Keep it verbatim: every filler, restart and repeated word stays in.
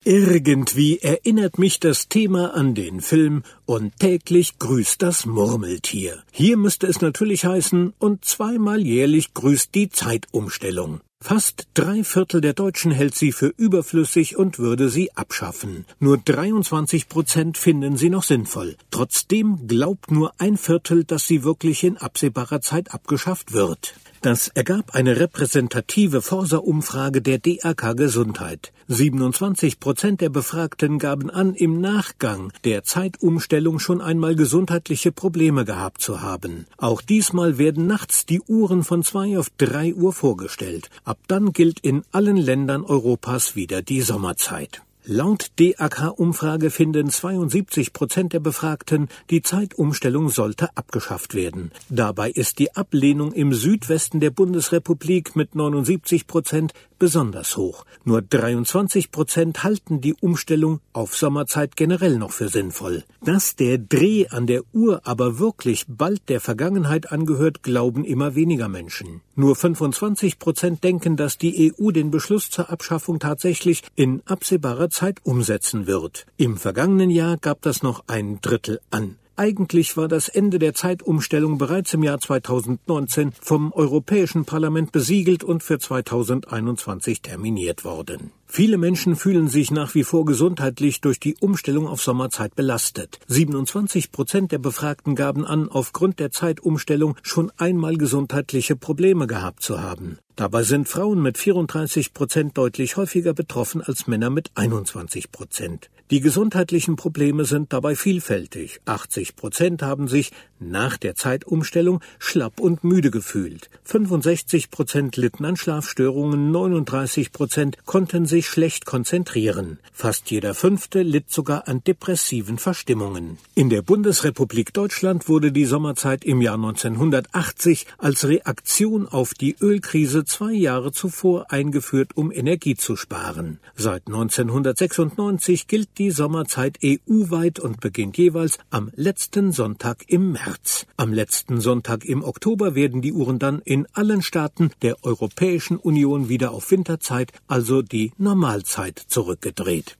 Irgendwie erinnert mich das Thema an den Film "Und täglich grüßt das Murmeltier". Hier müsste es natürlich heißen "Und zweimal jährlich grüßt die Zeitumstellung". Fast drei Viertel der Deutschen hält sie für überflüssig und würde sie abschaffen. Nur dreiundzwanzig Prozent finden sie noch sinnvoll. Trotzdem glaubt nur ein Viertel, dass sie wirklich in absehbarer Zeit abgeschafft wird. Das ergab eine repräsentative Forsa-Umfrage der D A K Gesundheit. siebenundzwanzig Prozent der Befragten gaben an, im Nachgang der Zeitumstellung schon einmal gesundheitliche Probleme gehabt zu haben. Auch diesmal werden nachts die Uhren von zwei auf drei Uhr vorgestellt. Ab dann gilt in allen Ländern Europas wieder die Sommerzeit. Laut D A K-Umfrage finden zweiundsiebzig Prozent der Befragten, die Zeitumstellung sollte abgeschafft werden. Dabei ist die Ablehnung im Südwesten der Bundesrepublik mit neunundsiebzig Prozent besonders hoch. Nur dreiundzwanzig Prozent halten die Umstellung auf Sommerzeit generell noch für sinnvoll. Dass der Dreh an der Uhr aber wirklich bald der Vergangenheit angehört, glauben immer weniger Menschen. Nur fünfundzwanzig Prozent denken, dass die E U den Beschluss zur Abschaffung tatsächlich in absehbarer Zeit umsetzen wird. Im vergangenen Jahr gab das noch ein Drittel an. Eigentlich war das Ende der Zeitumstellung bereits im Jahr zweitausendneunzehn vom Europäischen Parlament besiegelt und für zweitausendeinundzwanzig terminiert worden. Viele Menschen fühlen sich nach wie vor gesundheitlich durch die Umstellung auf Sommerzeit belastet. siebenundzwanzig Prozent der Befragten gaben an, aufgrund der Zeitumstellung schon einmal gesundheitliche Probleme gehabt zu haben. Dabei sind Frauen mit vierunddreißig Prozent deutlich häufiger betroffen als Männer mit einundzwanzig Prozent. Die gesundheitlichen Probleme sind dabei vielfältig. achtzig Prozent haben sich nach der Zeitumstellung schlapp und müde gefühlt. fünfundsechzig Prozent litten an Schlafstörungen, neununddreißig Prozent konnten sich schlecht konzentrieren. Fast jeder Fünfte litt sogar an depressiven Verstimmungen. In der Bundesrepublik Deutschland wurde die Sommerzeit im Jahr neunzehnhundertachtzig als Reaktion auf die Ölkrise zwei Jahre zuvor eingeführt, um Energie zu sparen. Seit neunzehnhundertsechsundneunzig gilt die Sommerzeit E U-weit und beginnt jeweils am letzten Sonntag im März. Am letzten Sonntag im Oktober werden die Uhren dann in allen Staaten der Europäischen Union wieder auf Winterzeit, also die Normalzeit, zurückgedreht.